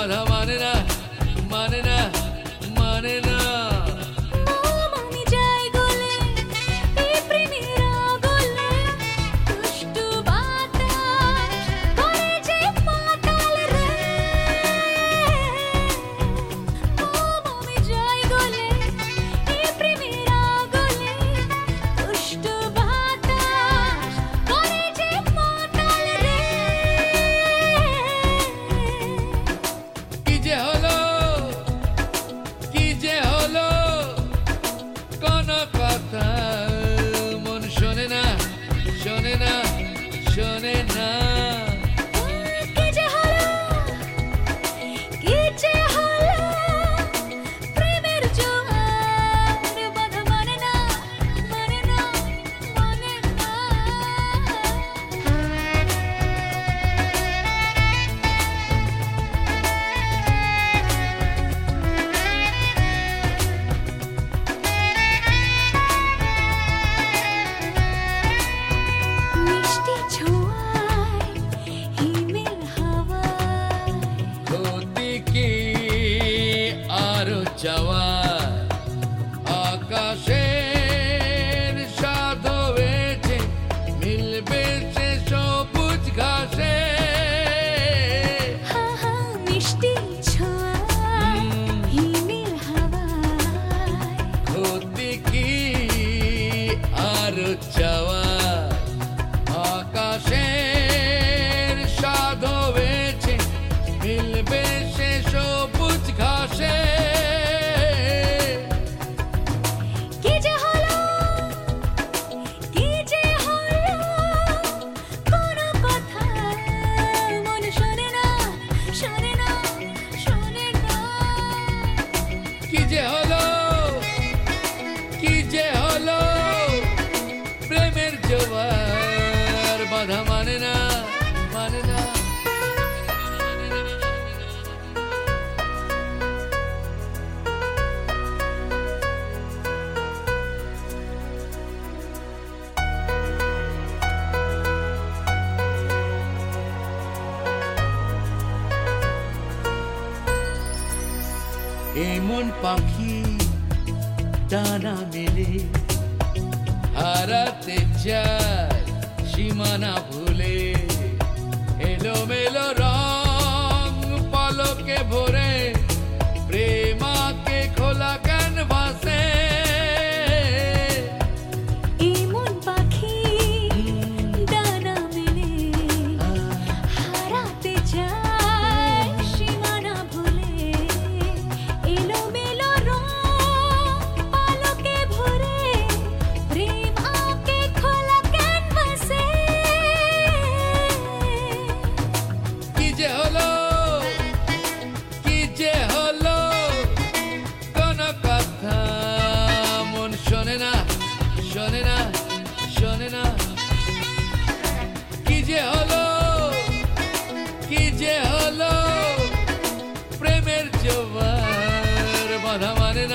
বাধা মানে না, মানে না, মানে না। আমি যাই গলে এই প্রেমের আগলে, দুষ্টু বাতাস করে যে পাতাল রে। আমি যাই গলে এই প্রেমের আগলে, দুষ্টু বাতাস করে যে পাতাল রে। কি যে হলো, কি যে হলো, কোন কথা মন শোনে না, শোনে না, শোনে না। কি যে হলো, কি যে হলো, প্রেমের জোয়ার বাধা মানে না, মানে না, মানে না। মিষ্টি ছোঁয়ায় হিমেল হাওয়ায়, ক্ষতি কি আরো চাওয়া, আকাশের স্বাদ হয়েছে, মিলবে সে সবুজ ঘাসে। হা হা মিষ্টি ছোঁয়ায় হিমেল হাওয়ায়, ক্ষতি কি আরো চাওয়া, আকাশের স্বাদ হয়েছে, মিলবে সে সবুজ ঘাসে। কি যে হলো, কি যে হলো, কোনো কথা মন শোনে না, শোনে না, শোনে না। কি যে হলো, কি যে হলো, প্রেমের জোয়ার বাধা মানে না, মানে না। এমন পাখি ডানা মেলে, হারাতে চায় সীমানা ভুলে, এলোমেলো রং পলকে ভরে, প্রেমাকে খোলা ক্যানভাসে। এমন পাখি ডানা মেলে, হারাতে চায় সীমানা ভুলে, এলোমেলো রং পালকে ভরে, প্রেম আঁকে খোলা ক্যানভাসে। কি যে হলো, কি যে হলো, কোন কথা মন শোনে না, শোনে না, শোনে না। কি যে হলো, কি যে হলো, প্রেমের জোয়ার বাধা মানে